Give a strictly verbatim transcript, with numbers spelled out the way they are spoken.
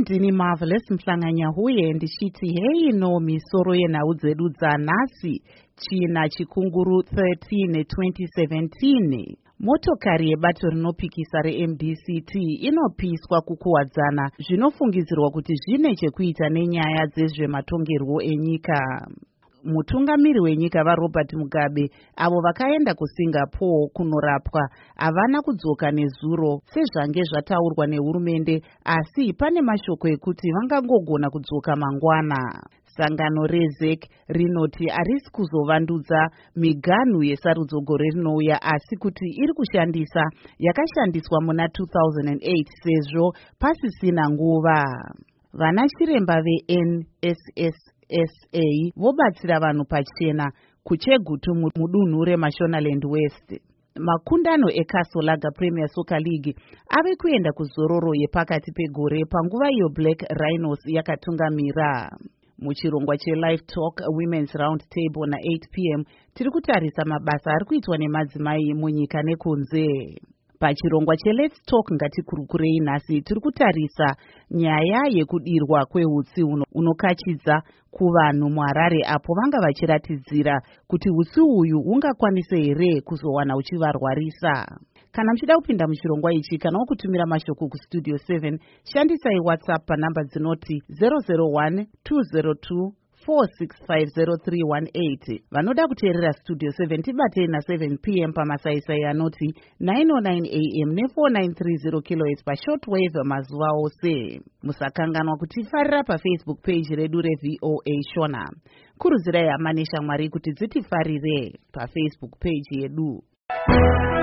ndini Marvelous Mhlanganyahuye ndichiti hei no misoro yenhau dzedu dzanhasi china chikunguru thirteen twenty seventeen. Motokari yebato rinopikisa reM D C T inopiswa kukuwadzana zvinofungidzirwa kuti zvine chekuita nenyaya dzezvematongerwo enyika. Mutungamiri wenyika vaRobert Mugabe avo vakaenda kuSingapore kunorapwa havana kudzoka nezuro sezvange zvataurwa nehurumende, asi pane mashoko ekuti vangangogona kudzoka mangwana. Sangano reZEC rinoti harisi kuzovandudza miganhu yesarudzo gore rinouya, asi kuti iri kushandisa yakashandiswa muna two thousand eight sezvo pasisina nguva. Vana chiremba veN S S S A vobatsira vanhu pachena kuChegutu mudunhu reMashonaland West. Makundano eCastle Lager Premier Soccer League ave kuenda kuzororo yepakati pegore panguva iyo Black Rhinos yakatungamira. Muchirongwa cheLive Talk Women's Round Table na eight p m tiri kutarisa mabasa ari kuitwa nemadzimai munyika nekunze. Pachirongwa cheLet's Talk Ngatikurukurei nhasi tiri kutarisa nyaya yekudirwa kwehutsi unokachidza kuvanhu muHarare apo vanga vachiratidzira kuti hutsi uyu ungakwanise here kuzowana uchivarwarisa. Kana muchida kupinda muchirongwa ichi kana kutumira mashoko kustudio seven, shandisai WhatsApp panhamba dzinoti zero zero one two zero two four six five zero three one eight. Vanoda kuteerera Studio seven tibatei na seven p m pamasaisai anoti nine oh nine a m ne four nine three zero kilohertz pashortwave mazuva ose. Musakanganwa kutifarira paFacebook page redu reV O A Shona. Kurudzirai hama neshamwari kuti dzitifarire paFacebook page yedu.